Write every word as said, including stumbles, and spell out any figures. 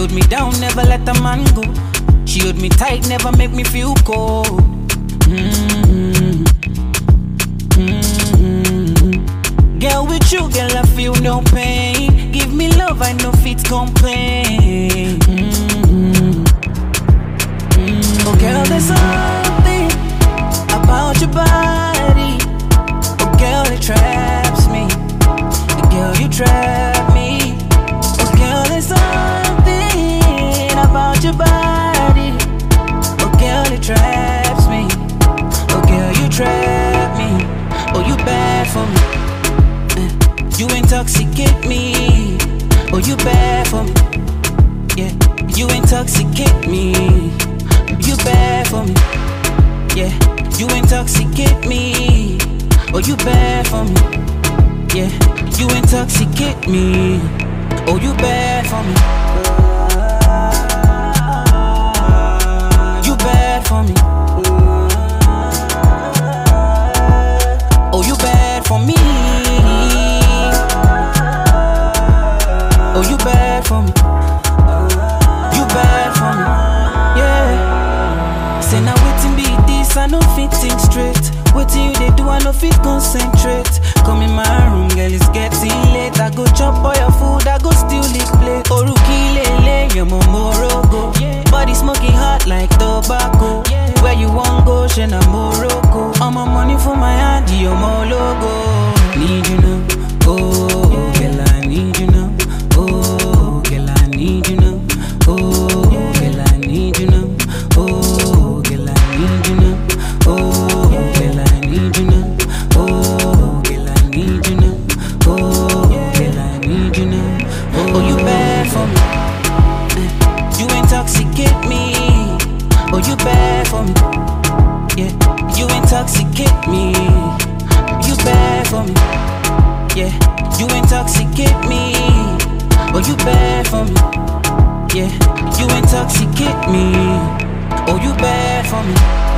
hold me down, never let a man go. She hold me tight, never make me feel cold. Mm-hmm. Mm-hmm. Girl, with you, girl, I feel no pain. Give me love, I know fit complain. Mm-hmm. Mm-hmm. Oh, girl, there's something about your body. Oh, girl, it traps me. Oh, girl, you trap me. Oh, girl, there's something about your body. Oh, girl, it traps me. Oh, girl, you trap me. Oh, you bad for me. You intoxicate me. Oh, you bad for me. Yeah, you intoxicate me. You bad for me. Yeah, you intoxicate me. Oh, you bad for me. Yeah, you intoxicate me. Oh, you bad for me. You bad for me. Oh, you bad for me. Oh, you bad for me. You bad for me. Yeah. Say now waiting be this, I no fit think straight. Waiting you they do, I no fit concentrate. Come in my room, girl, it's getting late. I go chop all your food, I go steal the plate. Oruki lele, your momorogo. Body smoking hot like tobacco. Where you want go, Shena Morocco. All my money for my hand, your more logo. Need you now, oh, girl, I need you now. Oh, girl, I need you now. Oh, girl, I need you now. Oh, girl, I need you now. Oh, girl, I need you now. Oh, girl, I need you now. Oh, girl, I need you now. Oh, you bad for me. You intoxicate me. Oh, you bad for me. Yeah, you intoxicate me. You bad for me. Yeah, you intoxicate me. Oh, you bad for me. Yeah, you intoxicate me. Oh, you bad for me.